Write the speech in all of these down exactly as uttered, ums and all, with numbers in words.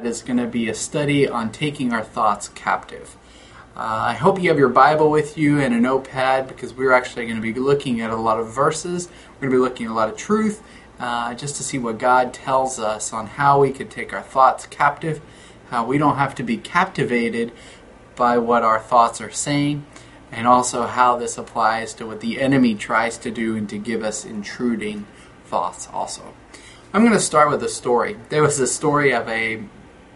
is going to be a study on taking our thoughts captive. Uh, I hope you have your Bible with you and a notepad, because we're actually going to be looking at a lot of verses. We're going to be looking at a lot of truth, uh, just to see what God tells us on how we could take our thoughts captive, how we don't have to be captivated by what our thoughts are saying, and also how this applies to what the enemy tries to do and to give us intruding thoughts also. I'm going to start with a story. There was a story of a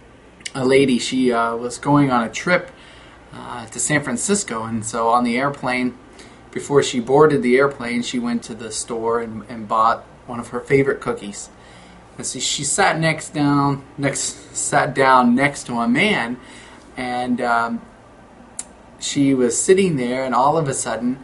a lady. She uh, was going on a trip uh, to San Francisco, and so on the airplane, before she boarded the airplane, she went to the store and, and bought one of her favorite cookies. And so she sat next down, next sat down next to a man, and um, she was sitting there, and all of a sudden,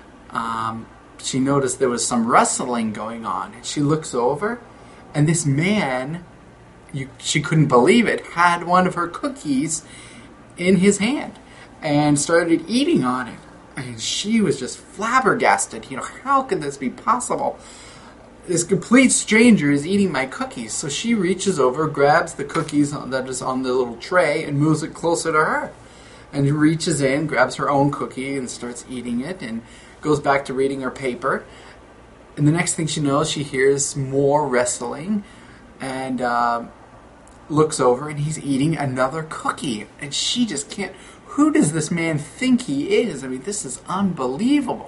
um, she noticed there was some rustling going on, and she looks over. And this man, you, she couldn't believe it, had one of her cookies in his hand and started eating on it. And she was just flabbergasted. You know, how could this be possible? This complete stranger is eating my cookies. So she reaches over, grabs the cookies that is on the little tray, and moves it closer to her. And reaches in, grabs her own cookie, and starts eating it, and goes back to reading her paper. And the next thing she knows, she hears more wrestling, and uh, looks over, and he's eating another cookie. And she just can't, who does this man think he is? I mean, this is unbelievable.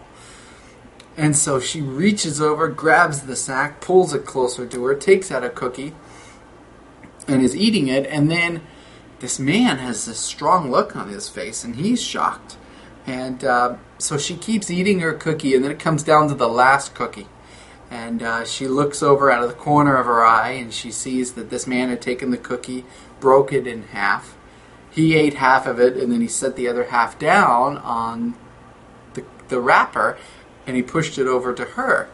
And so she reaches over, grabs the sack, pulls it closer to her, takes out a cookie, and is eating it. And then this man has this strong look on his face, and he's shocked. And uh, so she keeps eating her cookie, and then it comes down to the last cookie. And uh, she looks over out of the corner of her eye, and she sees that this man had taken the cookie, broke it in half. He ate half of it, and then he set the other half down on the, the wrapper, and he pushed it over to her.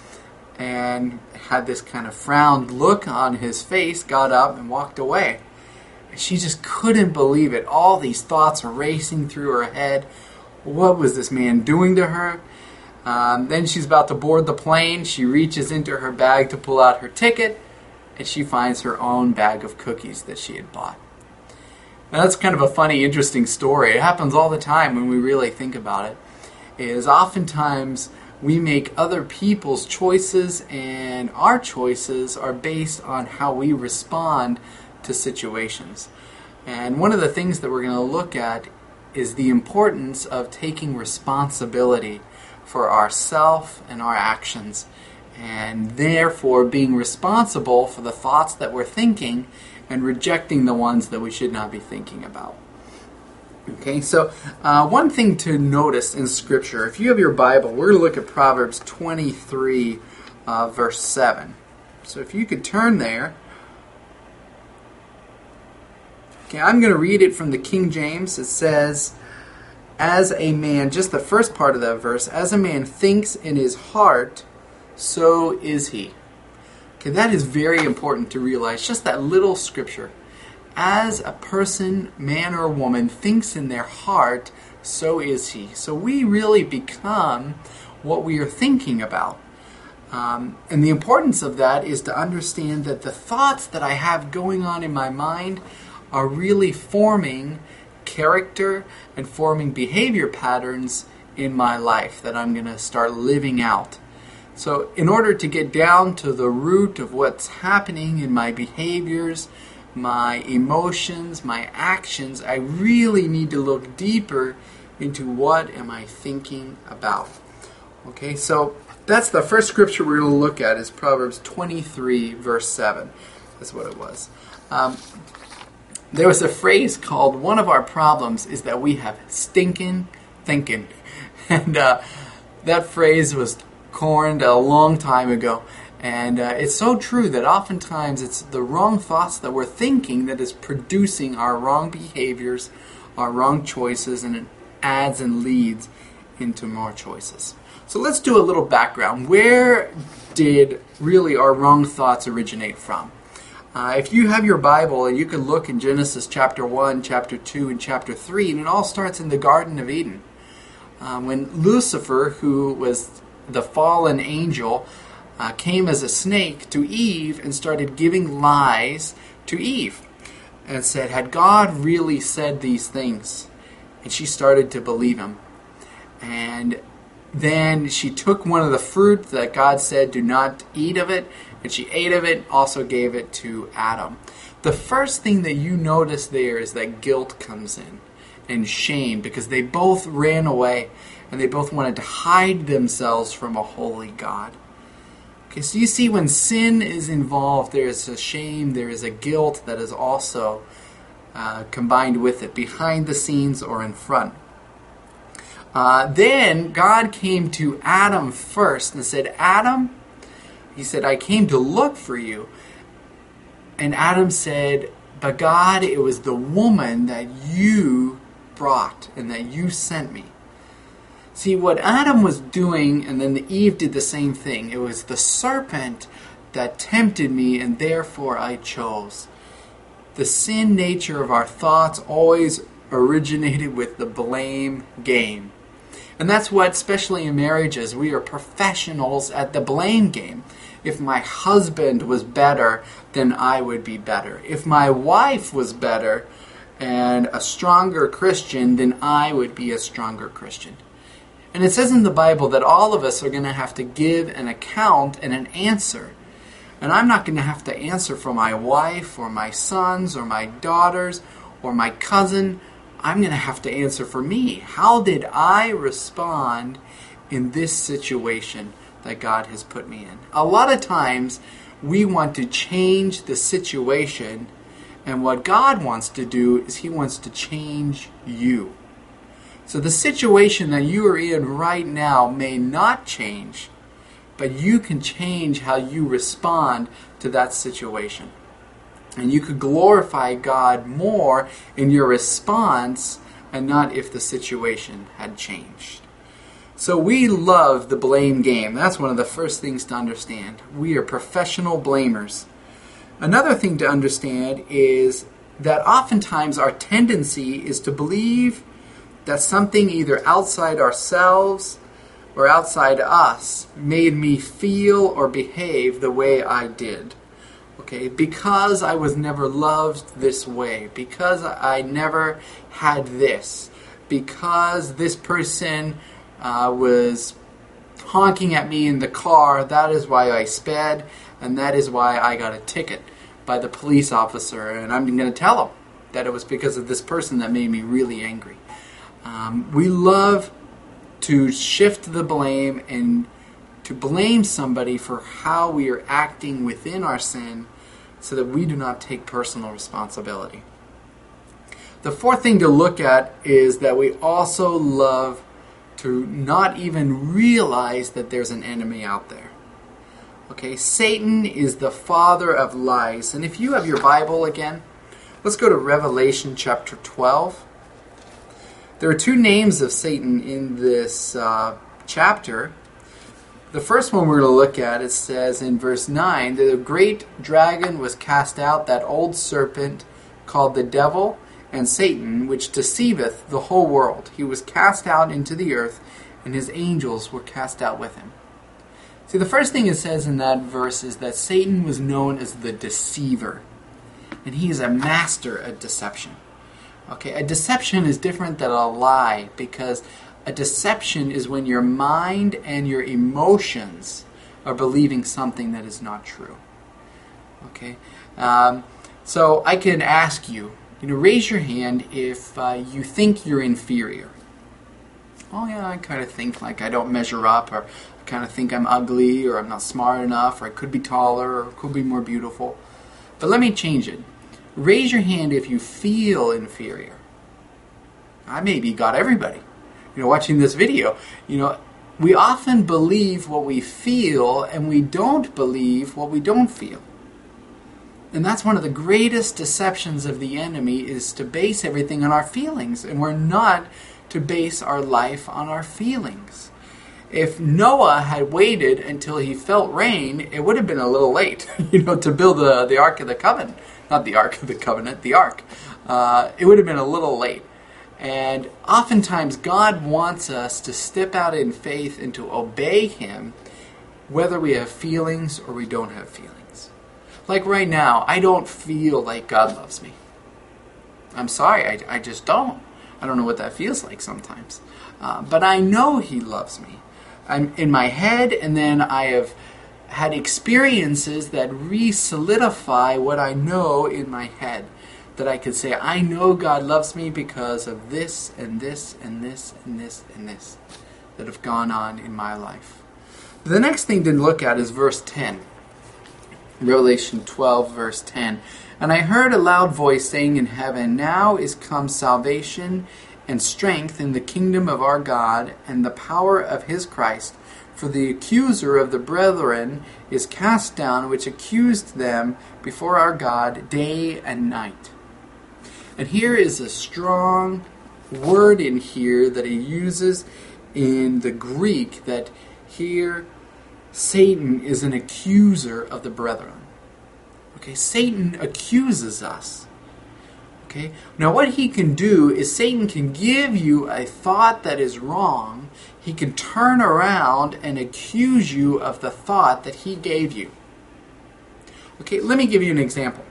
And had this kind of frowned look on his face, got up and walked away. And she just couldn't believe it. All these thoughts are racing through her head. What was this man doing to her? Um, then she's about to board the plane. She reaches into her bag to pull out her ticket, and she finds her own bag of cookies that she had bought. Now that's kind of a funny, interesting story. It happens all the time when we really think about it. Is oftentimes we make other people's choices, and our choices are based on how we respond to situations. And one of the things that we're going to look at is the importance of taking responsibility for ourself and our actions, and therefore being responsible for the thoughts that we're thinking and rejecting the ones that we should not be thinking about. Okay, so uh, one thing to notice in Scripture, if you have your Bible, we're going to look at Proverbs twenty-three, uh, verse seven. So if you could turn there. Okay, I'm going to read it from the King James. It says, as a man, just the first part of that verse, as a man thinks in his heart, so is he. Okay, that is very important to realize, just that little scripture. As a person, man or woman, thinks in their heart, so is he. So we really become what we are thinking about. Um, and the importance of that is to understand that the thoughts that I have going on in my mind are really forming character and forming behavior patterns in my life that I'm going to start living out. So in order to get down to the root of what's happening in my behaviors, my emotions, my actions, I really need to look deeper into what am I thinking about. Okay, so that's the first scripture we're going to look at is Proverbs twenty-three, verse seven. That's what it was. Um, There was a phrase called, one of our problems is that we have stinking thinking. And uh, that phrase was coined a long time ago. And uh, it's so true that oftentimes it's the wrong thoughts that we're thinking that is producing our wrong behaviors, our wrong choices, and it adds and leads into more choices. So let's do a little background. Where did really our wrong thoughts originate from? Uh, if you have your Bible, you can look in Genesis chapter one, chapter two, and chapter three, and it all starts in the Garden of Eden. Um, when Lucifer, who was the fallen angel, uh, came as a snake to Eve and started giving lies to Eve. and said, had God really said these things? And she started to believe him. And then she took one of the fruit that God said, do not eat of it, and she ate of it, also gave it to Adam. The first thing that you notice there is that guilt comes in and shame, because they both ran away and they both wanted to hide themselves from a holy God. Okay, so you see, when sin is involved, there is a shame, there is a guilt that is also uh, combined with it, behind the scenes or in front. Uh, then God came to Adam first and said, Adam, he said, I came to look for you. And Adam said, but God, it was the woman that you brought and that you sent me. See, what Adam was doing, and then Eve did the same thing. It was the serpent that tempted me, and therefore I chose. The sin nature of our thoughts always originated with the blame game. And that's what, especially in marriages, we are professionals at the blame game. If my husband was better, then I would be better. If my wife was better and a stronger Christian, then I would be a stronger Christian. And it says in the Bible that all of us are going to have to give an account and an answer. And I'm not going to have to answer for my wife or my sons or my daughters or my cousin. I'm going to have to answer for me. How did I respond in this situation that God has put me in? A lot of times we want to change the situation, and what God wants to do is He wants to change you. So the situation that you are in right now may not change, but you can change how you respond to that situation. And you could glorify God more in your response and not if the situation had changed. So we love the blame game. That's one of the first things to understand. We are professional blamers. Another thing to understand is that oftentimes our tendency is to believe that something either outside ourselves or outside us made me feel or behave the way I did. Okay, because I was never loved this way, because I never had this, because this person uh, was honking at me in the car, that is why I sped, and that is why I got a ticket by the police officer, and I'm going to tell him that it was because of this person that made me really angry. Um, we love to shift the blame and to blame somebody for how we are acting within our sin so that we do not take personal responsibility. The fourth thing to look at is that we also love to not even realize that there's an enemy out there. Okay, Satan is the father of lies. And if you have your Bible again, let's go to Revelation chapter twelve. There are two names of Satan in this uh, chapter. The first one we're going to look at, it says in verse nine, that the great dragon was cast out, that old serpent called the devil and Satan, which deceiveth the whole world. He was cast out into the earth, and his angels were cast out with him. See, the first thing it says in that verse is that Satan was known as the deceiver, and he is a master at deception. Okay, a deception is different than a lie, because a deception is when your mind and your emotions are believing something that is not true. Okay, um, so I can ask you, you know, raise your hand if uh, you think you're inferior. Oh yeah, I kind of think like I don't measure up, or I kind of think I'm ugly, or I'm not smart enough, or I could be taller, or could be more beautiful. But let me change it. Raise your hand if you feel inferior. I maybe got everybody. You know, watching this video, you know, we often believe what we feel and we don't believe what we don't feel. And that's one of the greatest deceptions of the enemy, is to base everything on our feelings. And we're not to base our life on our feelings. If Noah had waited until he felt rain, it would have been a little late, you know, to build the, the Ark of the Covenant. Not the Ark of the Covenant, the Ark. Uh, it would have been a little late. And oftentimes God wants us to step out in faith and to obey Him, whether we have feelings or we don't have feelings. Like right now, I don't feel like God loves me. I'm sorry, I, I just don't. I don't know what that feels like sometimes. Uh, but I know He loves me. I'm in my head, and then I have had experiences that re-solidify what I know in my head. That I could say, I know God loves me because of this and this and this and this and this that have gone on in my life. The next thing to look at is verse ten. Revelation twelve, verse ten. And I heard a loud voice saying in heaven, now is come salvation and strength in the kingdom of our God and the power of His Christ. For the accuser of the brethren is cast down, which accused them before our God day and night. And here is a strong word in here that he uses in the Greek, that here Satan is an accuser of the brethren. Okay, Satan accuses us. Okay, now what he can do is Satan can give you a thought that is wrong. He can turn around and accuse you of the thought that he gave you. Okay, let me give you an example.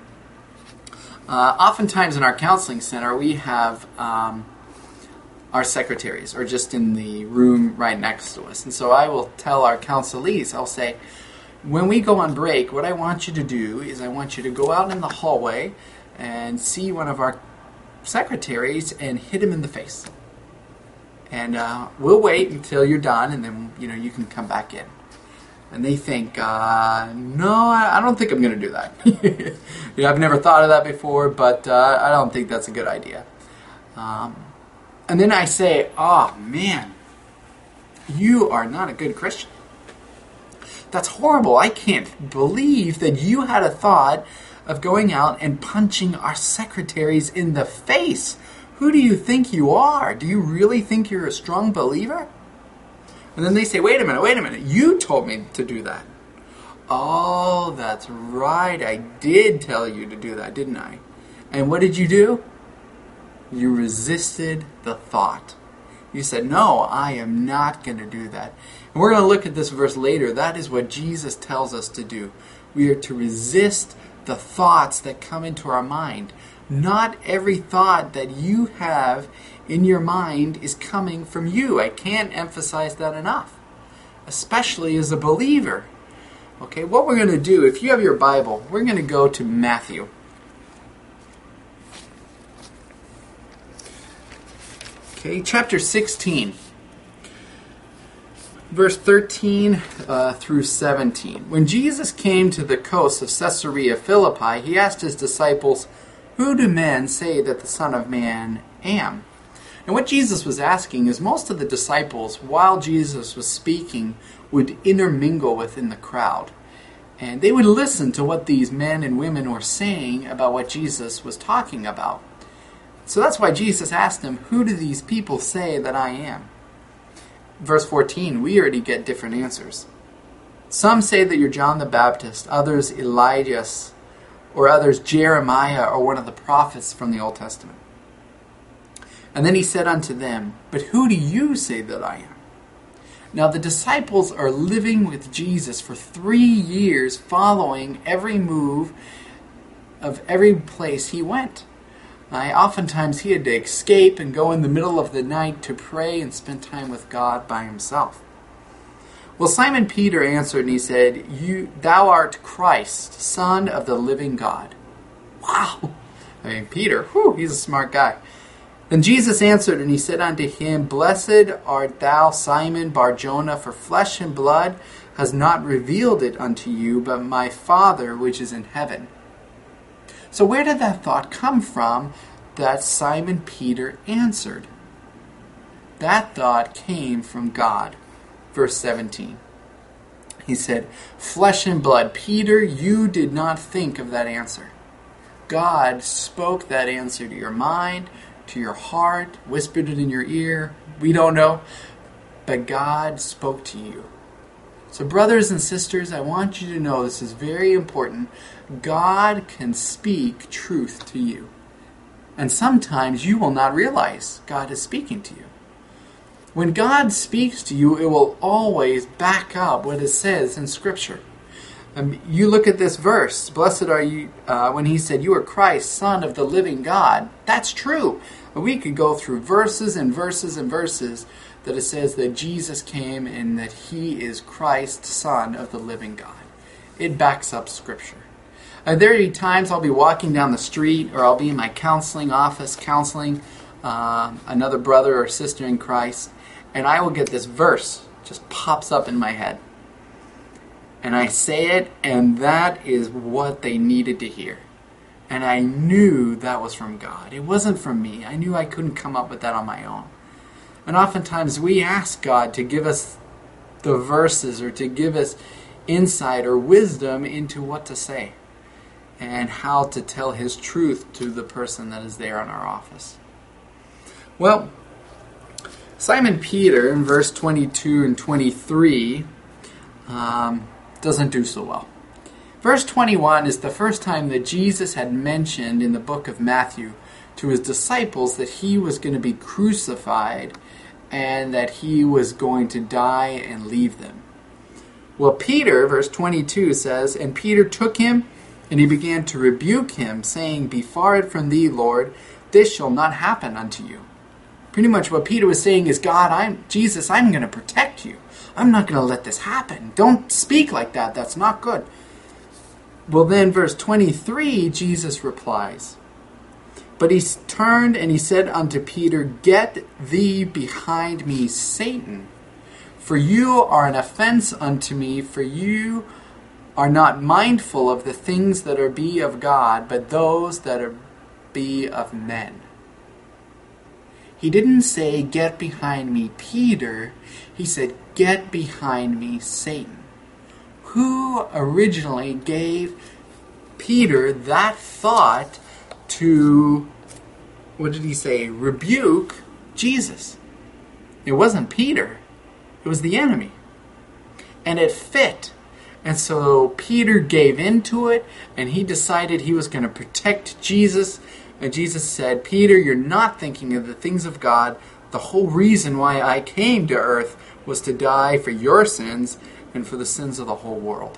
Uh, oftentimes in our counseling center, we have um, our secretaries, or just in the room right next to us. And so I will tell our counselees, I'll say, when we go on break, what I want you to do is I want you to go out in the hallway and see one of our secretaries and hit him in the face. And uh, we'll wait until you're done, and then you know you can come back in. And they think, uh, no, I don't think I'm going to do that. yeah, I've never thought of that before, but uh, I don't think that's a good idea. Um, and then I say, oh, man, you are not a good Christian. That's horrible. I can't believe that you had a thought of going out and punching our secretaries in the face. Who do you think you are? Do you really think you're a strong believer? And then they say, wait a minute, wait a minute. You told me to do that. Oh, that's right. I did tell you to do that, didn't I? And what did you do? You resisted the thought. You said, no, I am not going to do that. And we're going to look at this verse later. That is what Jesus tells us to do. We are to resist the thoughts that come into our mind. Not every thought that you have in your mind is coming from you. I can't emphasize that enough, especially as a believer. Okay, what we're going to do, if you have your Bible, we're going to go to Matthew. Okay, chapter sixteen, verse thirteen uh, through seventeen. When Jesus came to the coast of Caesarea Philippi, he asked his disciples, who do men say that the Son of Man am? And what Jesus was asking is most of the disciples, while Jesus was speaking, would intermingle within the crowd. And they would listen to what these men and women were saying about what Jesus was talking about. So that's why Jesus asked them, who do these people say that I am? Verse fourteen, we already get different answers. Some say that you're John the Baptist, others Elijah, or others Jeremiah, or one of the prophets from the Old Testament. And then he said unto them, but who do you say that I am? Now the disciples are living with Jesus for three years, following every move of every place he went. I, oftentimes he had to escape and go in the middle of the night to pray and spend time with God by himself. Well, Simon Peter answered and he said, "You, thou art Christ, Son of the living God." Wow! I mean, Peter, whew, he's a smart guy. Then Jesus answered and he said unto him, Blessed art thou, Simon Bar-Jonah, for flesh and blood has not revealed it unto you, but my Father which is in heaven. So where did that thought come from that Simon Peter answered? That thought came from God. Verse seventeen. He said, Flesh and blood. Peter, you did not think of that answer. God spoke that answer to your mind, to your heart, whispered it in your ear. We don't know. But God spoke to you. So brothers and sisters, I want you to know this is very important. God can speak truth to you. And sometimes you will not realize God is speaking to you. When God speaks to you, it will always back up what it says in Scripture. Um, you look at this verse, blessed are you, uh, when he said, you are Christ, Son of the living God. That's true. We could go through verses and verses and verses that it says that Jesus came and that he is Christ, Son of the living God. It backs up Scripture. Uh, there are times I'll be walking down the street, or I'll be in my counseling office counseling uh, another brother or sister in Christ, and I will get this verse just pops up in my head. And I say it, and that is what they needed to hear. And I knew that was from God. It wasn't from me. I knew I couldn't come up with that on my own. And oftentimes we ask God to give us the verses or to give us insight or wisdom into what to say and how to tell His truth to the person that is there in our office. Well, Simon Peter in verse twenty-two and twenty-three um, doesn't do so well. Verse twenty-one is the first time that Jesus had mentioned in the book of Matthew to his disciples that he was going to be crucified and that he was going to die and leave them. Well, Peter, verse twenty-two says, and Peter took him and he began to rebuke him, saying, be far it from thee, Lord, this shall not happen unto you. Pretty much what Peter was saying is, God, I'm Jesus, I'm going to protect you. I'm not going to let this happen. Don't speak like that. That's not good. Well, then, verse twenty-three, Jesus replies, but he turned and he said unto Peter, get thee behind me, Satan, for you are an offense unto me, for you are not mindful of the things that are be of God, but those that are be of men. He didn't say, get behind me, Peter. He said, get behind me, Satan. Who originally gave Peter that thought to, what did he say, rebuke Jesus? It wasn't Peter. It was the enemy. And it fit. And so Peter gave into it, and he decided he was going to protect Jesus. And Jesus said, Peter, you're not thinking of the things of God. The whole reason why I came to earth was to die for your sins and for the sins of the whole world.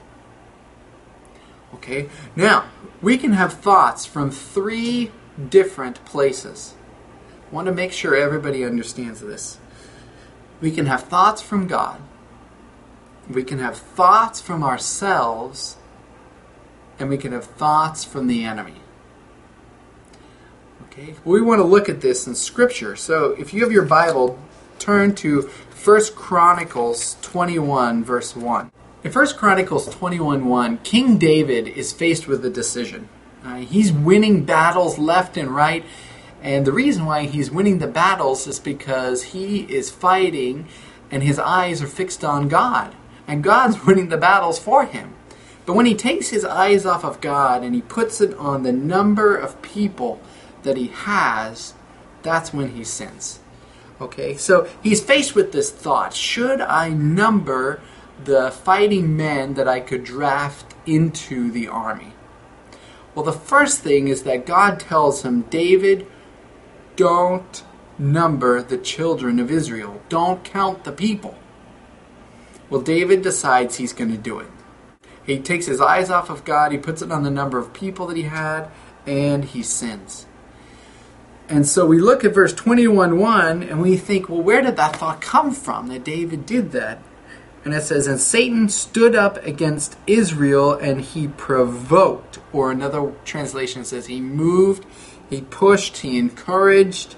Okay? Now, we can have thoughts from three different places. I want to make sure everybody understands this. We can have thoughts from God. We can have thoughts from ourselves. And we can have thoughts from the enemy. Okay? We want to look at this in Scripture. So if you have your Bible, turn to First Chronicles twenty-one, verse one. In First Chronicles twenty-one, one, King David is faced with a decision. Uh, he's winning battles left and right. And the reason why he's winning the battles is because he is fighting and his eyes are fixed on God. And God's winning the battles for him. But when he takes his eyes off of God and he puts it on the number of people that he has, that's when he sins. Okay, so he's faced with this thought. Should I number the fighting men that I could draft into the army? Well, the first thing is that God tells him, David, don't number the children of Israel. Don't count the people. Well, David decides he's going to do it. He takes his eyes off of God, he puts it on the number of people that he had, and he sins. And so we look at verse twenty-one, one, and we think, well, where did that thought come from, that David did that? And it says, and Satan stood up against Israel, and he provoked, or another translation says he moved, he pushed, he encouraged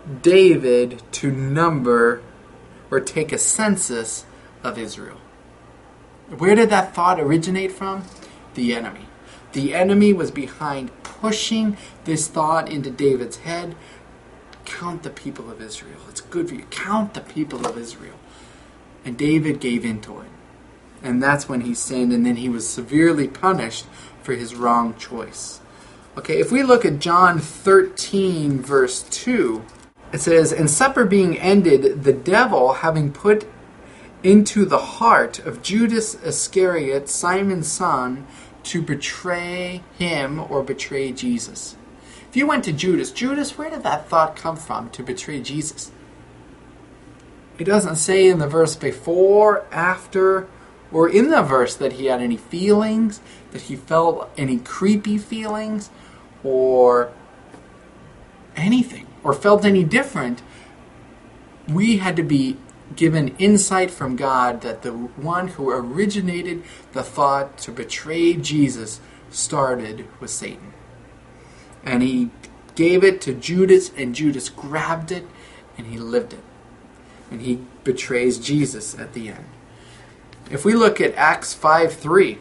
David to number or take a census of Israel. Where did that thought originate from? The enemy. The enemy was behind pushing this thought into David's head. Count the people of Israel. It's good for you. Count the people of Israel. And David gave into it. And that's when he sinned, and then he was severely punished for his wrong choice. Okay, if we look at John thirteen, verse two, it says, and supper being ended, the devil having put into the heart of Judas Iscariot, Simon's son, to betray him or betray Jesus. If you went to Judas, Judas, where did that thought come from to betray Jesus? It doesn't say in the verse before, after, or in the verse that he had any feelings, that he felt any creepy feelings, or anything, or felt any different. We had to be given insight from God that the one who originated the thought to betray Jesus started with Satan. And he gave it to Judas, and Judas grabbed it, and he lived it. And he betrays Jesus at the end. If we look at Acts five three,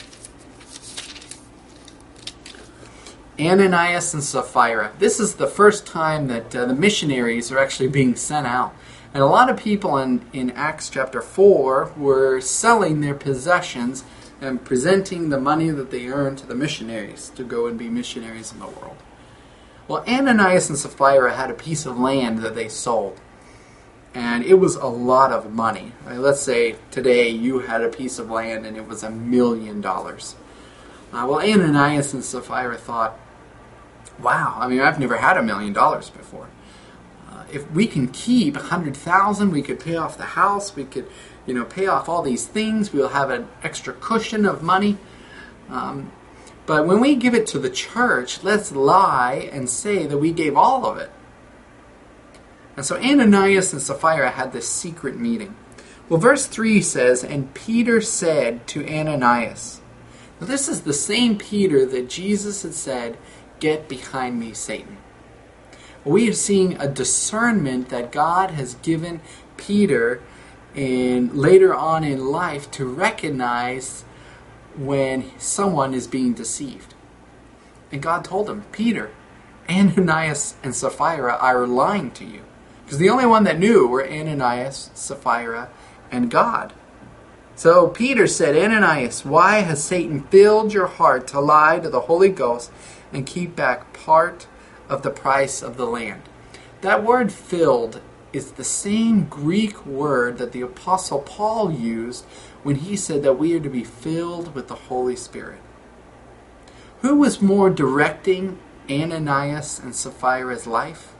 Ananias and Sapphira. This is the first time that uh, the missionaries are actually being sent out. And a lot of people in, in Acts chapter four were selling their possessions and presenting the money that they earned to the missionaries to go and be missionaries in the world. Well, Ananias and Sapphira had a piece of land that they sold. And it was a lot of money. I mean, let's say today you had a piece of land and it was a million dollars. Uh, well, Ananias and Sapphira thought, wow, I mean, I've never had a million dollars before. Uh, if we can keep a hundred thousand, we could pay off the house, we could, you know, pay off all these things, we'll have an extra cushion of money. Um, but when we give it to the church, let's lie and say that we gave all of it. And so Ananias and Sapphira had this secret meeting. Well, verse three says, and Peter said to Ananias. Now, this is the same Peter that Jesus had said, get behind me, Satan. We are seeing a discernment that God has given Peter in, later on in life to recognize when someone is being deceived. And God told him, Peter, Ananias and Sapphira are lying to you. Because the only one that knew were Ananias, Sapphira, and God. So Peter said, Ananias, why has Satan filled your heart to lie to the Holy Ghost and keep back part of the price of the land? That word filled is the same Greek word that the Apostle Paul used when he said that we are to be filled with the Holy Spirit. Who was more directing Ananias and Sapphira's life?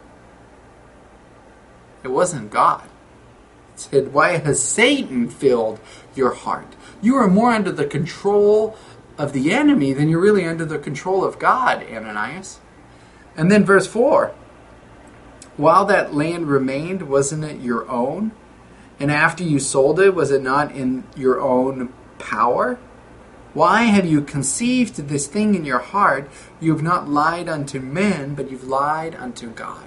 It wasn't God. It said, why has Satan filled your heart? You are more under the control of the enemy than you're really under the control of God, Ananias. And then verse four. While that land remained, wasn't it your own? And after you sold it, was it not in your own power? Why have you conceived this thing in your heart? You have not lied unto men, but you've lied unto God.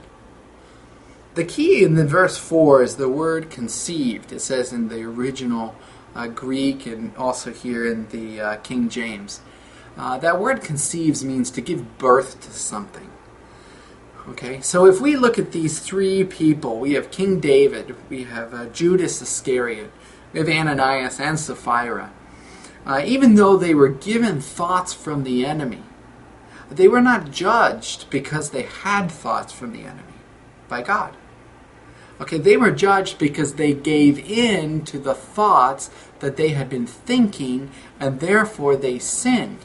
The key in the verse four is the word conceived. It says in the original uh, Greek and also here in the uh, King James. Uh, that word conceives means to give birth to something. Okay, so if we look at these three people, we have King David, we have uh, Judas Iscariot, we have Ananias and Sapphira. Uh, even though they were given thoughts from the enemy, they were not judged because they had thoughts from the enemy by God. Okay, they were judged because they gave in to the thoughts that they had been thinking, and therefore they sinned.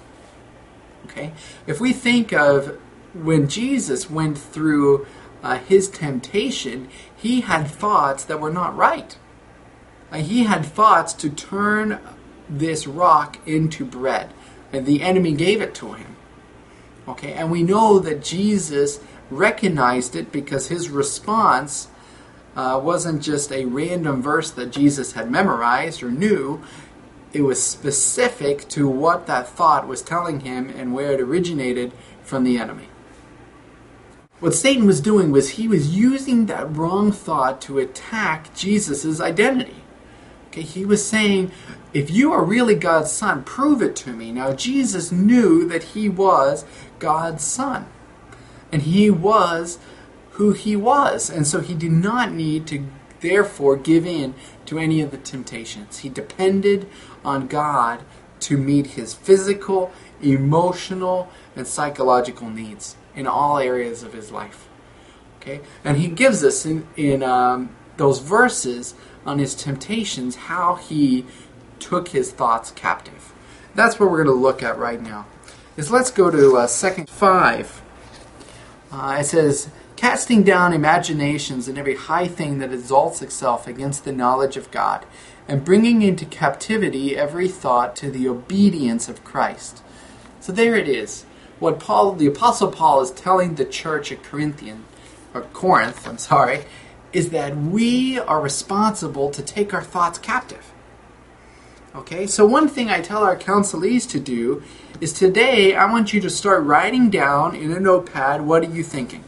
Okay, if we think of when Jesus went through uh, his temptation, he had thoughts that were not right. Uh, he had thoughts to turn this rock into bread, and the enemy gave it to him. Okay, and we know that Jesus recognized it because his response uh, wasn't just a random verse that Jesus had memorized or knew. It was specific to what that thought was telling him and where it originated from the enemy. What Satan was doing was he was using that wrong thought to attack Jesus' identity. Okay, he was saying, if you are really God's son, prove it to me. Now, Jesus knew that he was God's son. And he was who he was. And so he did not need to, therefore, give in to any of the temptations. He depended on God to meet his physical, emotional, and psychological needs in all areas of his life. Okay, and he gives us in, in um, those verses on his temptations how he took his thoughts captive. That's what we're going to look at right now. Is let's go to uh, Second five. Uh, it says, casting down imaginations and every high thing that exalts itself against the knowledge of God, and bringing into captivity every thought to the obedience of Christ. So there it is. What Paul, the Apostle Paul, is telling the church at Corinthian, or Corinth, I'm sorry, is that we are responsible to take our thoughts captive. Okay, so one thing I tell our counselees to do is today I want you to start writing down in a notepad, what are you thinking?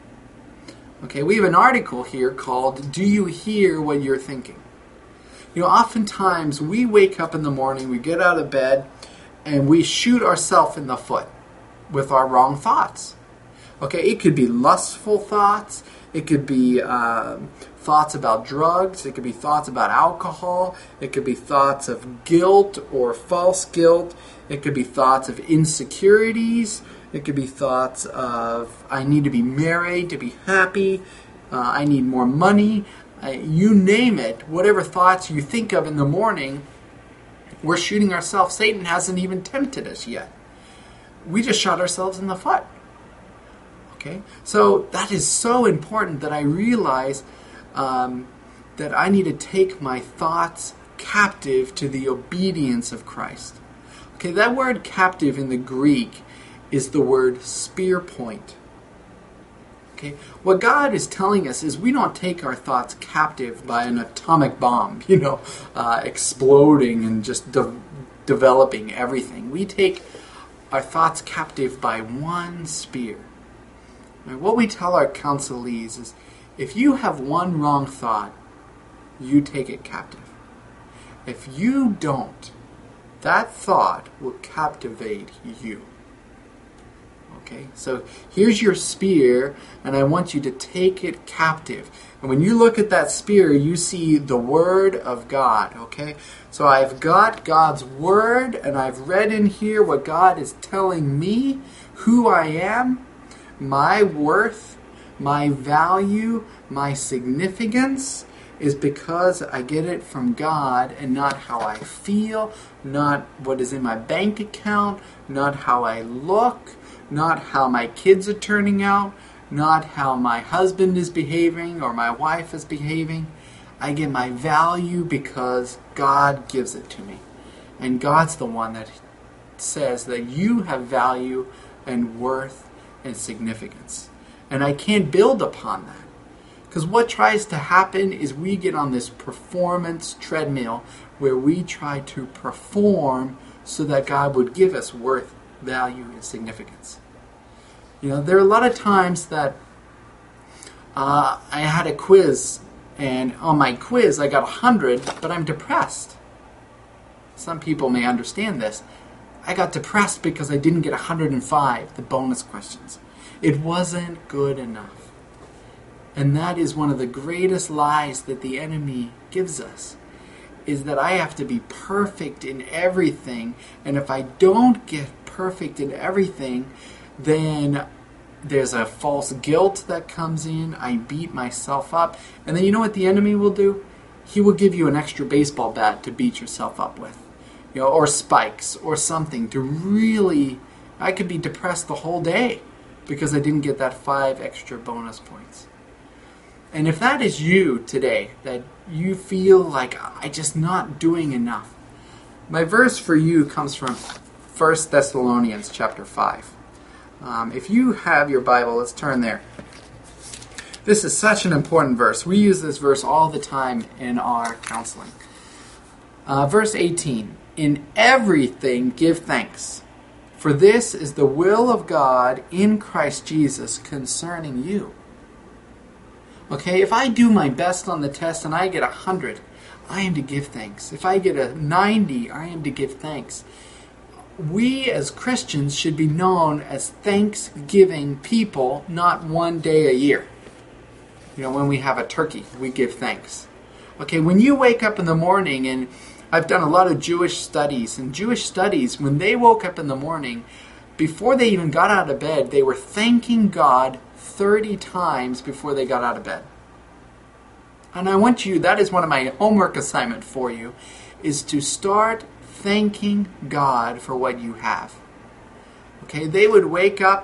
Okay, we have an article here called, Do You Hear What You're Thinking? You know, oftentimes we wake up in the morning, we get out of bed, and we shoot ourselves in the foot with our wrong thoughts. Okay, it could be lustful thoughts, it could be um, thoughts about drugs, it could be thoughts about alcohol, it could be thoughts of guilt or false guilt, it could be thoughts of insecurities, it could be thoughts of, I need to be married to be happy, uh, I need more money, uh, you name it, whatever thoughts you think of in the morning, we're shooting ourselves. Satan hasn't even tempted us yet. We just shot ourselves in the foot. Okay? So that is so important that I realize um, that I need to take my thoughts captive to the obedience of Christ. Okay, that word captive in the Greek is the word spear point. Okay, what God is telling us is we don't take our thoughts captive by an atomic bomb, you know, uh, exploding and just de- developing everything. We take our thoughts captive by one spear. And what we tell our counselees is, if you have one wrong thought, you take it captive. If you don't, that thought will captivate you. Okay, so here's your spear, and I want you to take it captive. And when you look at that spear, you see the Word of God, okay? So I've got God's Word, and I've read in here what God is telling me, who I am, my worth, my value, my significance is because I get it from God and not how I feel, not what is in my bank account, not how I look, not how my kids are turning out, not how my husband is behaving or my wife is behaving. I get my value because God gives it to me. And God's the one that says that you have value and worth and significance. And I can't build upon that. Because what tries to happen is we get on this performance treadmill where we try to perform so that God would give us worth, value, and significance. You know, there are a lot of times that uh, I had a quiz, and on my quiz I got one hundred, but I'm depressed. Some people may understand this. I got depressed because I didn't get one hundred five, the bonus questions. It wasn't good enough. And that is one of the greatest lies that the enemy gives us, is that I have to be perfect in everything, and if I don't get perfect in everything, then there's a false guilt that comes in, I beat myself up, and then you know what the enemy will do? He will give you an extra baseball bat to beat yourself up with, you know, or spikes, or something to really, I could be depressed the whole day because I didn't get that five extra bonus points. And if that is you today, that you feel like I'm just not doing enough, my verse for you comes from First Thessalonians chapter five. Um, if you have your Bible, let's turn there. This is such an important verse. We use this verse all the time in our counseling. Uh, verse eighteen, in everything give thanks, for this is the will of God in Christ Jesus concerning you. Okay, if I do my best on the test and I get a hundred, I am to give thanks. If I get a ninety, I am to give thanks. We as Christians should be known as thanksgiving people, not one day a year. You know, when we have a turkey, we give thanks. Okay, when you wake up in the morning, and I've done a lot of Jewish studies, and Jewish studies, when they woke up in the morning, before they even got out of bed, they were thanking God thirty times before they got out of bed. And I want you, that is one of my homework assignment for you, is to start thanking God for what you have. Okay, they would wake up,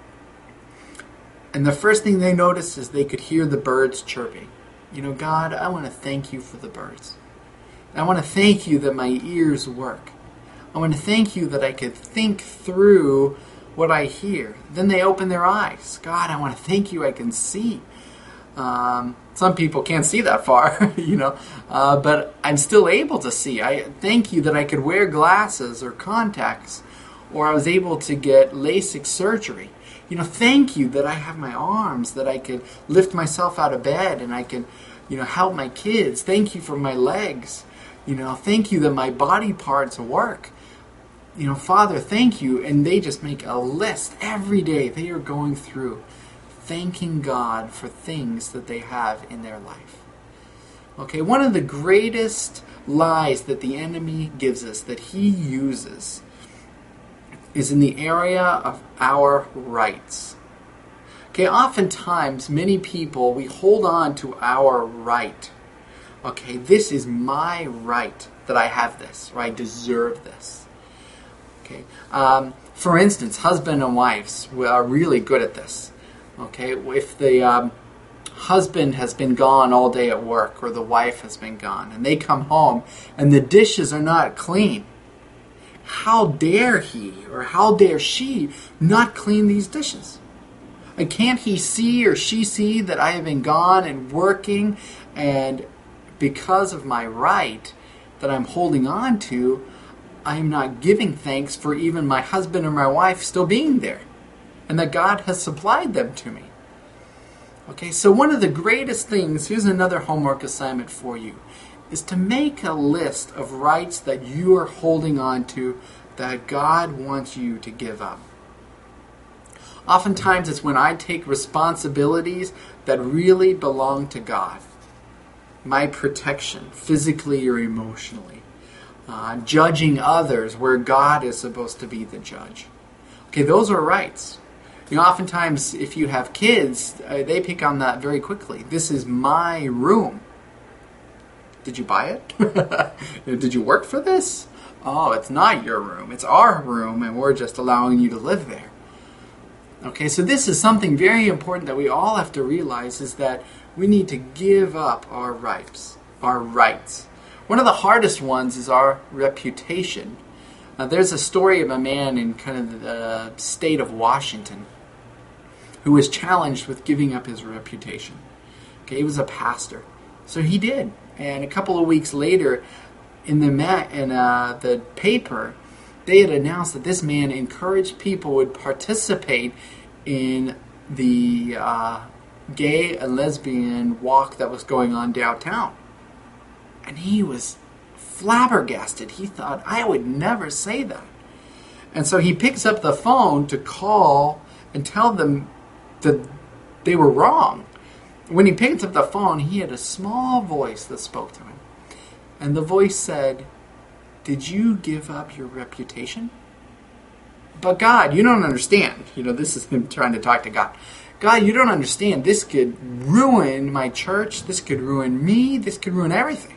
and the first thing they noticed is they could hear the birds chirping. You know, God, I want to thank you for the birds. I want to thank you that my ears work. I want to thank you that I could think through what I hear. Then they open their eyes. God, I want to thank you I can see. Um, some people can't see that far, you know, uh, but I'm still able to see. I thank you that I could wear glasses or contacts, or I was able to get LASIK surgery. You know, thank you that I have my arms, that I could lift myself out of bed and I can, you know, help my kids. Thank you for my legs. You know, thank you that my body parts work. You know, Father, thank you. And they just make a list every day. They are going through thanking God for things that they have in their life. Okay, one of the greatest lies that the enemy gives us, that he uses, is in the area of our rights. Okay, oftentimes, many people, we hold on to our right. Okay, this is my right that I have this, or I deserve this. Okay, um, for instance, husband and wives are really good at this. Okay, if the um, husband has been gone all day at work, or the wife has been gone, and they come home and the dishes are not clean, how dare he or how dare she not clean these dishes? And can't he see or she see that I have been gone and working, and because of my right that I'm holding on to, I'm not giving thanks for even my husband or my wife still being there, and that God has supplied them to me. Okay, so one of the greatest things, here's another homework assignment for you, is to make a list of rights that you are holding on to that God wants you to give up. Oftentimes it's when I take responsibilities that really belong to God. My protection, physically or emotionally. Uh, judging others where God is supposed to be the judge. Okay, those are rights. You know, oftentimes if you have kids, uh, they pick on that very quickly. This is my room. Did you buy it? Did you work for this? Oh, it's not your room. It's our room, and we're just allowing you to live there. Okay, so this is something very important that we all have to realize, is that we need to give up our rights. Our rights. One of the hardest ones is our reputation. Uh, there's a story of a man in kind of the state of Washington who was challenged with giving up his reputation. Okay, he was a pastor. So he did. And a couple of weeks later, in the ma- in uh, the paper, they had announced that this man encouraged people would participate in the uh, gay and lesbian walk that was going on downtown. And he was flabbergasted. He thought, I would never say that. And so he picks up the phone to call and tell them that they were wrong. When he picked up the phone, he had a small voice that spoke to him. And the voice said, did you give up your reputation? But God, you don't understand. You know, this is him trying to talk to God. God, you don't understand. This could ruin my church. This could ruin me. This could ruin everything.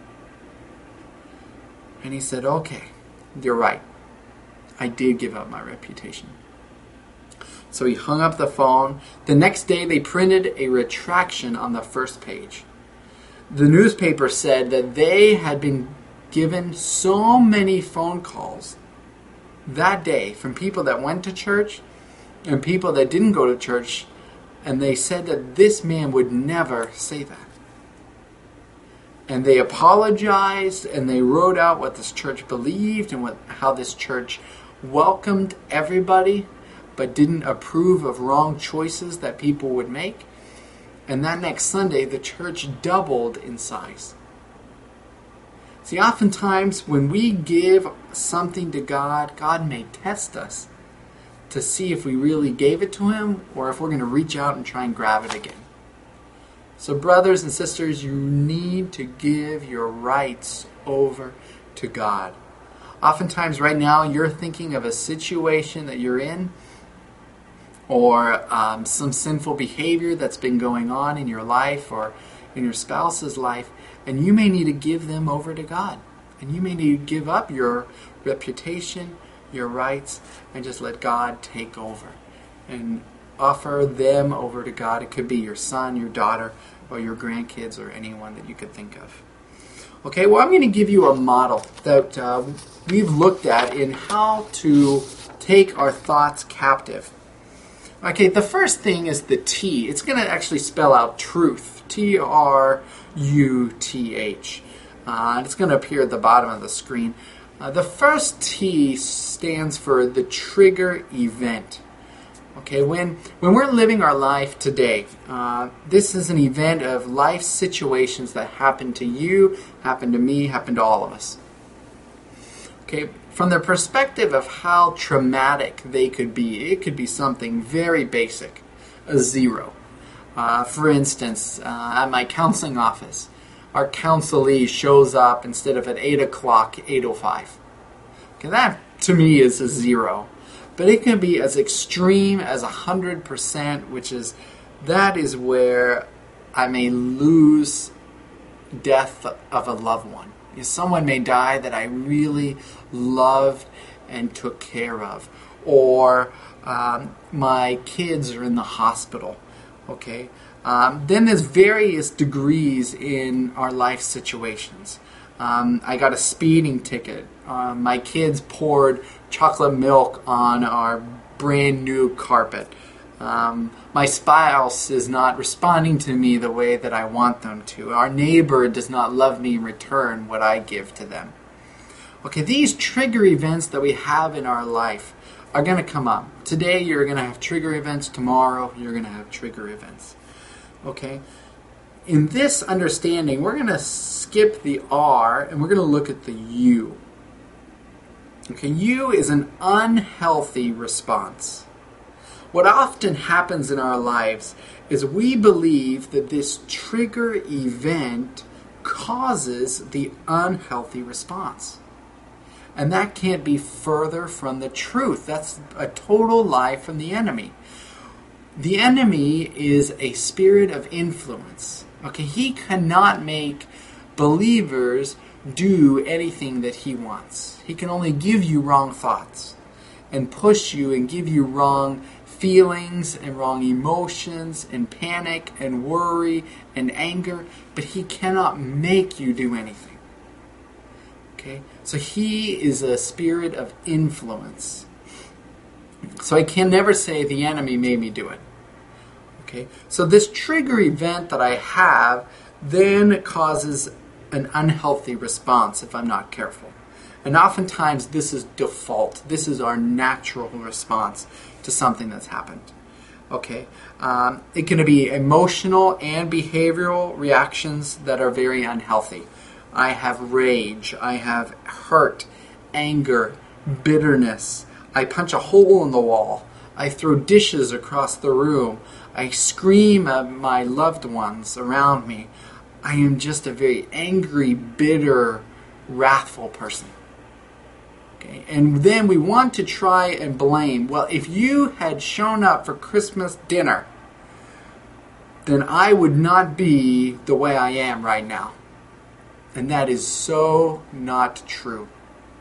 And he said, okay, you're right. I did give up my reputation. So he hung up the phone. The next day they printed a retraction on the first page. The newspaper said that they had been given so many phone calls that day from people that went to church and people that didn't go to church, and they said that this man would never say that. And they apologized, and they wrote out what this church believed and what, how this church welcomed everybody, but didn't approve of wrong choices that people would make. And that next Sunday, the church doubled in size. See, oftentimes when we give something to God, God may test us to see if we really gave it to Him or if we're going to reach out and try and grab it again. So brothers and sisters, you need to give your rights over to God. Oftentimes right now you're thinking of a situation that you're in, or um, some sinful behavior that's been going on in your life or in your spouse's life, and you may need to give them over to God. And you may need to give up your reputation, your rights, and just let God take over. And offer them over to God. It could be your son, your daughter, or your grandkids, or anyone that you could think of. Okay, well, I'm going to give you a model that uh, we've looked at in how to take our thoughts captive. Okay, the first thing is the T. It's going to actually spell out truth. T R U T H. Uh, and it's going to appear at the bottom of the screen. Uh, the first T stands for the trigger event. Okay, when when we're living our life today, uh, this is an event of life situations that happen to you, happen to me, happen to all of us. Okay, from the perspective of how traumatic they could be, it could be something very basic, a zero. Uh, for instance, uh, at my counseling office, our counselee shows up instead of at eight o'clock, eight oh five. Okay, that to me is a zero. But it can be as extreme as one hundred percent, which is, that is where I may lose death of a loved one. Someone may die that I really loved and took care of. Or um, my kids are in the hospital. Okay. Um, then there's various degrees in our life situations. Um, I got a speeding ticket. Uh, my kids poured chocolate milk on our brand new carpet. Um, my spouse is not responding to me the way that I want them to. Our neighbor does not love me in return what I give to them. Okay, these trigger events that we have in our life are going to come up. Today you're going to have trigger events. Tomorrow you're going to have trigger events. Okay? In this understanding, we're going to skip the R and we're going to look at the U. Okay, U is an unhealthy response. What often happens in our lives is we believe that this trigger event causes the unhealthy response. And that can't be further from the truth. That's a total lie from the enemy. The enemy is a spirit of influence. Okay, he cannot make believers do anything that he wants. He can only give you wrong thoughts and push you and give you wrong feelings and wrong emotions and panic and worry and anger, but he cannot make you do anything. Okay? So he is a spirit of influence. So I can never say the enemy made me do it. Okay? So this trigger event that I have then causes an unhealthy response if I'm not careful. And oftentimes this is default. This is our natural response to something that's happened. Okay, um, it can be emotional and behavioral reactions that are very unhealthy. I have rage, I have hurt, anger, bitterness. I punch a hole in the wall. I throw dishes across the room. I scream at my loved ones around me. I am just a very angry, bitter, wrathful person. Okay? And then we want to try and blame. Well, if you had shown up for Christmas dinner, then I would not be the way I am right now. And that is so not true.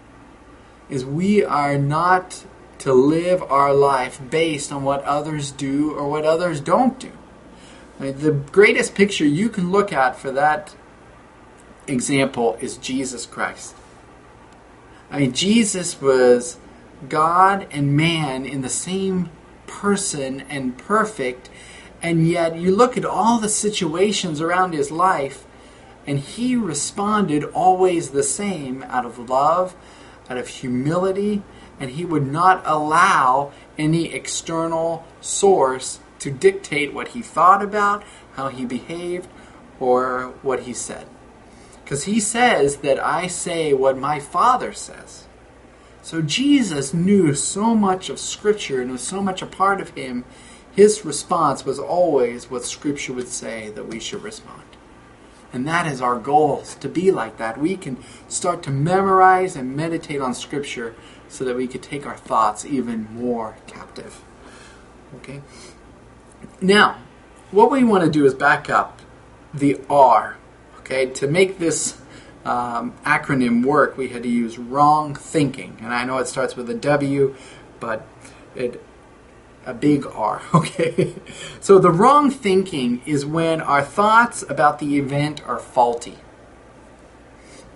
Is we are not to live our life based on what others do or what others don't do. I mean, the greatest picture you can look at for that example is Jesus Christ. I mean, Jesus was God and man in the same person and perfect, and yet you look at all the situations around his life, and he responded always the same, out of love, out of humility, and he would not allow any external source to dictate what he thought about, how he behaved, or what he said. Because he says that I say what my Father says. So Jesus knew so much of Scripture and was so much a part of him, his response was always what Scripture would say that we should respond. And that is our goal, to be like that. We can start to memorize and meditate on Scripture so that we could take our thoughts even more captive. Okay? Now, what we want to do is back up the R. Okay, to make this um, acronym work, we had to use wrong thinking. And I know it starts with a W, but it a big R. Okay, so the wrong thinking is when our thoughts about the event are faulty.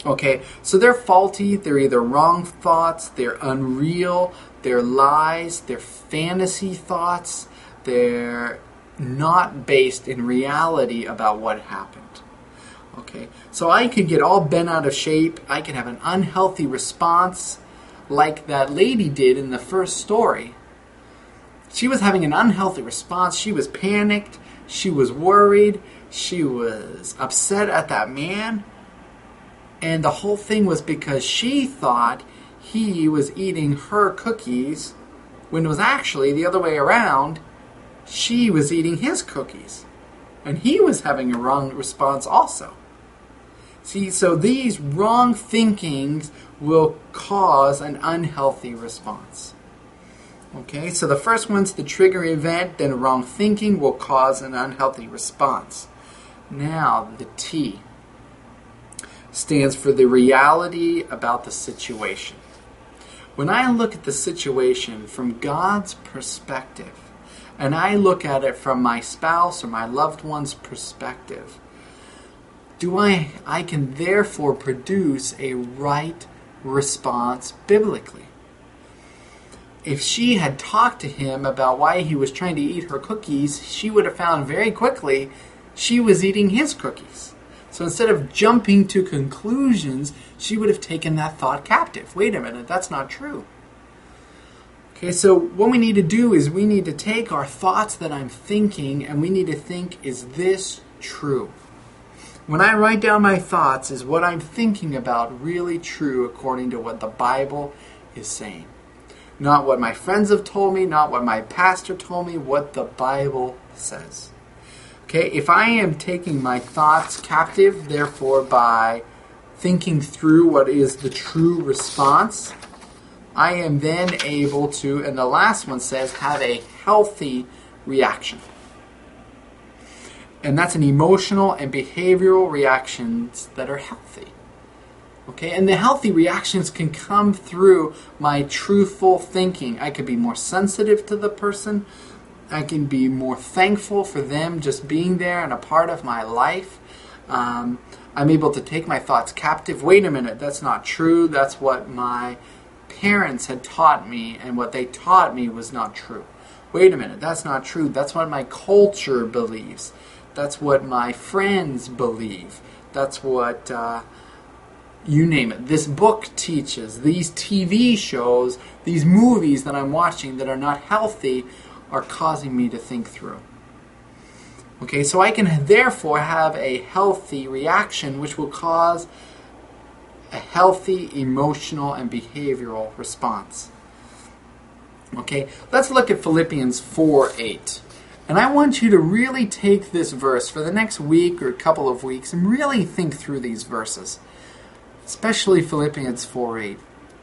Okay, so they're faulty, they're either wrong thoughts, they're unreal, they're lies, they're fantasy thoughts, they're not based in reality about what happened. Okay, so I could get all bent out of shape, I could have an unhealthy response like that lady did in the first story. She was having an unhealthy response, she was panicked, she was worried, she was upset at that man. And the whole thing was because she thought he was eating her cookies when it was actually the other way around. She was eating his cookies. And he was having a wrong response also. See, so these wrong thinkings will cause an unhealthy response. Okay, so the first one's the trigger event, then wrong thinking will cause an unhealthy response. Now, the T stands for the reality about the situation. When I look at the situation from God's perspective, and I look at it from my spouse or my loved one's perspective, do I, I can therefore produce a right response biblically. If she had talked to him about why he was trying to eat her cookies, she would have found very quickly she was eating his cookies. So instead of jumping to conclusions, she would have taken that thought captive. Wait a minute, that's not true. Okay, so what we need to do is we need to take our thoughts that I'm thinking and we need to think, is this true? When I write down my thoughts, is what I'm thinking about really true according to what the Bible is saying? Not what my friends have told me, not what my pastor told me, what the Bible says. Okay, if I am taking my thoughts captive, therefore by thinking through what is the true response, I am then able to, and the last one says, have a healthy reaction. And that's an emotional and behavioral reactions that are healthy. Okay, and the healthy reactions can come through my truthful thinking. I could be more sensitive to the person. I can be more thankful for them just being there and a part of my life. Um, I'm able to take my thoughts captive. Wait a minute, that's not true. That's what my parents had taught me, and what they taught me was not true. Wait a minute, that's not true. That's what my culture believes. That's what my friends believe. That's what, uh, you name it, this book teaches. These T V shows, these movies that I'm watching that are not healthy are causing me to think through. Okay, so I can therefore have a healthy reaction which will cause a healthy emotional and behavioral response. Okay, let's look at Philippians four eight. And I want you to really take this verse for the next week or a couple of weeks and really think through these verses, especially Philippians four eight.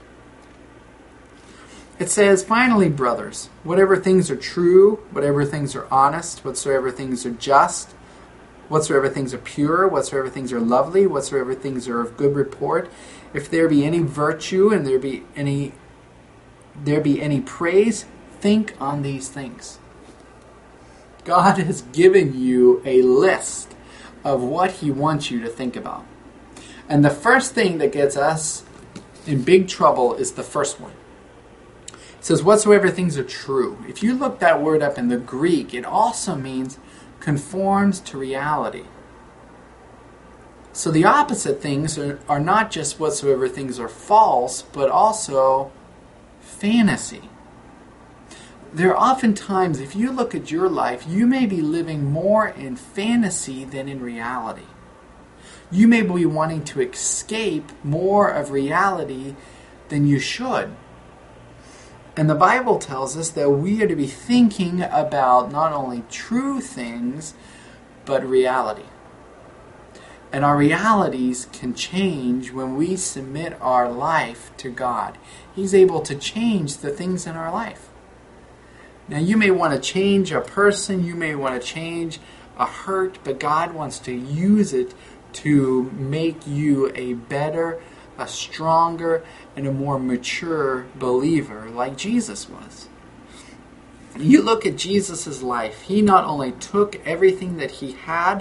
It says, finally, brothers, whatever things are true, whatever things are honest, whatsoever things are just, whatsoever things are pure, whatsoever things are lovely, whatsoever things are of good report, if there be any virtue and there be any there be any praise, think on these things. God has given you a list of what He wants you to think about. And the first thing that gets us in big trouble is the first one. It says, whatsoever things are true. If you look that word up in the Greek, it also means conforms to reality. So the opposite things are, are not just whatsoever things are false, but also fantasy. There are often times, if you look at your life, you may be living more in fantasy than in reality. You may be wanting to escape more of reality than you should. And the Bible tells us that we are to be thinking about not only true things, but reality. And our realities can change when we submit our life to God. He's able to change the things in our life. Now you may want to change a person, you may want to change a hurt, but God wants to use it to make you a better, a stronger, and a more mature believer like Jesus was. You look at Jesus' life. He not only took everything that he had,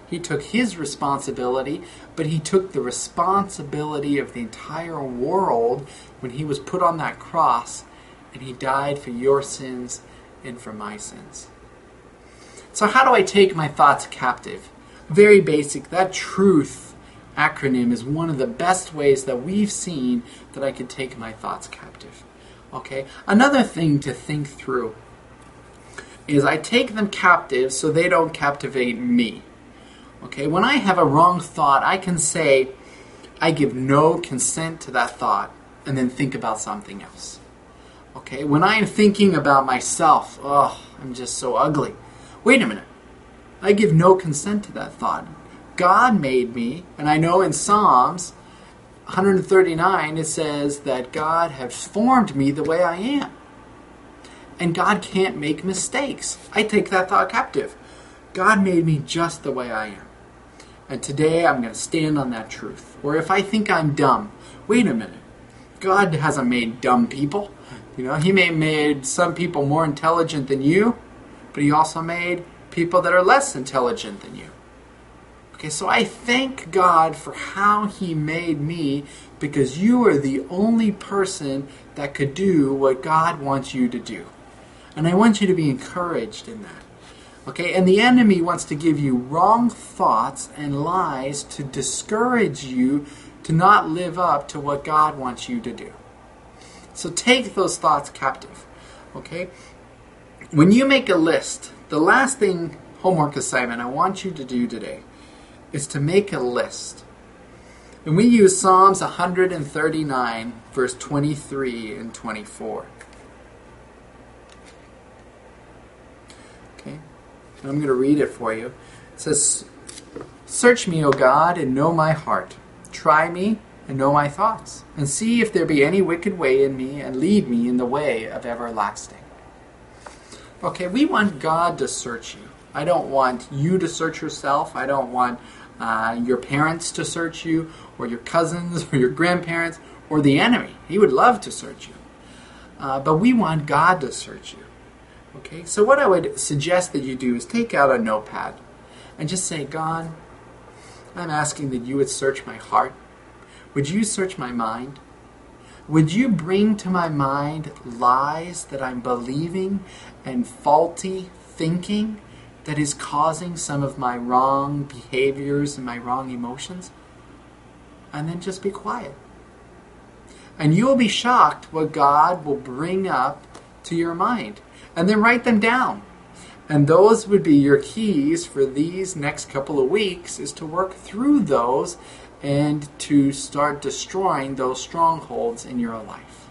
He took his responsibility, but he took the responsibility of the entire world when he was put on that cross, and he died for your sins and for my sins. So how do I take my thoughts captive? Very basic. That truth acronym is one of the best ways that we've seen that I could take my thoughts captive. Okay? Another thing to think through is I take them captive so they don't captivate me. Okay? When I have a wrong thought, I can say, I give no consent to that thought, and then think about something else. Okay? When I am thinking about myself, oh, I'm just so ugly. Wait a minute. I give no consent to that thought. God made me, and I know in Psalms one thirty-nine it says that God has formed me the way I am. And God can't make mistakes. I take that thought captive. God made me just the way I am. And today I'm going to stand on that truth. Or if I think I'm dumb, wait a minute. God hasn't made dumb people. You know, He may have made some people more intelligent than you, but He also made people that are less intelligent than you. Okay, so I thank God for how He made me, because you are the only person that could do what God wants you to do. And I want you to be encouraged in that. Okay, and the enemy wants to give you wrong thoughts and lies to discourage you to not live up to what God wants you to do. So take those thoughts captive. Okay? When you make a list, the last thing, homework assignment I want you to do today is to make a list. And we use Psalms one thirty-nine, verse twenty-three and twenty-four. Okay? And I'm going to read it for you. It says, "Search me, O God, and know my heart. Try me and know my thoughts, and see if there be any wicked way in me, and lead me in the way of everlasting." Okay, we want God to search you. I don't want you to search yourself. I don't want uh, your parents to search you, or your cousins, or your grandparents, or the enemy. He would love to search you. Uh, but we want God to search you. Okay, so what I would suggest that you do is take out a notepad and just say, God, I'm asking that you would search my heart. Would you search my mind? Would you bring to my mind lies that I'm believing and faulty thinking that is causing some of my wrong behaviors and my wrong emotions? And then just be quiet. And you will be shocked what God will bring up to your mind. And then write them down. And those would be your keys for these next couple of weeks, is to work through those and to start destroying those strongholds in your life.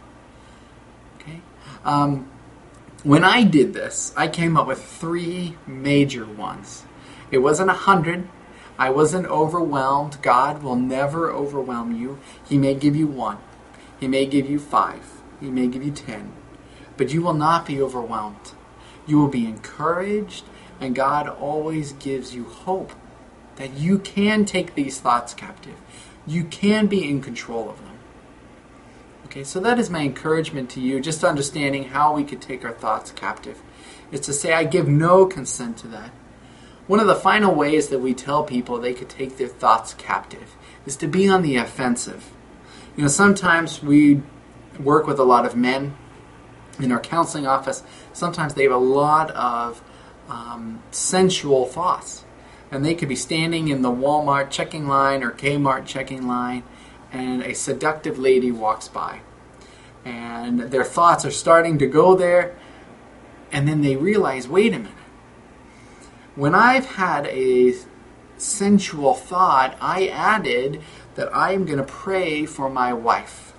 Okay? Um, when I did this, I came up with three major ones. It wasn't a hundred. I wasn't overwhelmed. God will never overwhelm you. He may give you one. He may give you five. He may give you ten. But you will not be overwhelmed. You will be encouraged, and God always gives you hope that you can take these thoughts captive. You can be in control of them. Okay, so that is my encouragement to you, just understanding how we could take our thoughts captive. It's to say, I give no consent to that. One of the final ways that we tell people they could take their thoughts captive is to be on the offensive. You know, sometimes we work with a lot of men in our counseling office. Sometimes they have a lot of um, sensual thoughts. And they could be standing in the Walmart checking line or Kmart checking line, and a seductive lady walks by. And their thoughts are starting to go there, and then they realize, wait a minute. When I've had a sensual thought, I added that I am going to pray for my wife.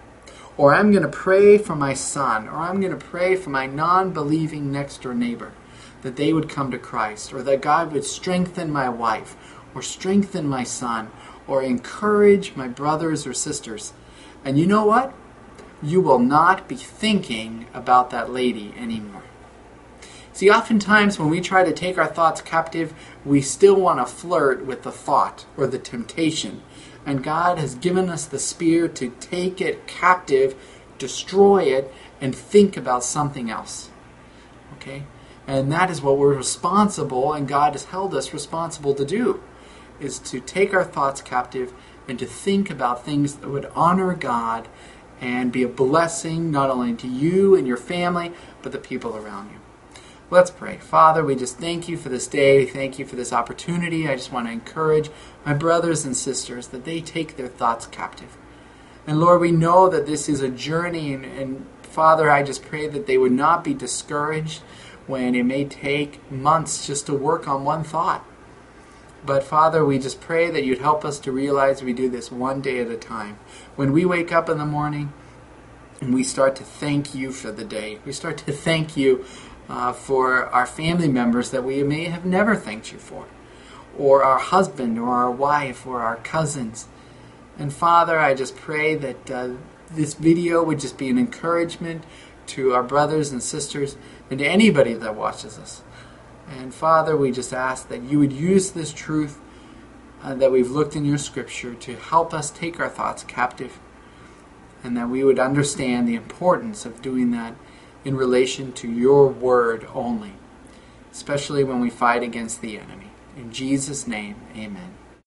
Or I'm going to pray for my son. Or I'm going to pray for my non-believing next-door neighbor, that they would come to Christ, or that God would strengthen my wife, or strengthen my son, or encourage my brothers or sisters. And you know what? You will not be thinking about that lady anymore. See, oftentimes when we try to take our thoughts captive, we still want to flirt with the thought or the temptation. And God has given us the Spirit to take it captive, destroy it, and think about something else. Okay? And that is what we're responsible, and God has held us responsible to do. is to take our thoughts captive and to think about things that would honor God and be a blessing not only to you and your family, but the people around you. Let's pray. Father, we just thank you for this day. Thank you for this opportunity. I just want to encourage my brothers and sisters that they take their thoughts captive. And Lord, we know that this is a journey, and, and Father, I just pray that they would not be discouraged when it may take months just to work on one thought. But Father, we just pray that you'd help us to realize we do this one day at a time. When we wake up in the morning and we start to thank you for the day, we start to thank you uh, for our family members that we may have never thanked you for, or our husband or our wife or our cousins. And Father, I just pray that uh, this video would just be an encouragement to our brothers and sisters and to anybody that watches us. And Father, we just ask that you would use this truth uh, that we've looked in your scripture to help us take our thoughts captive, and that we would understand the importance of doing that in relation to your word only, especially when we fight against the enemy. In Jesus' name, amen.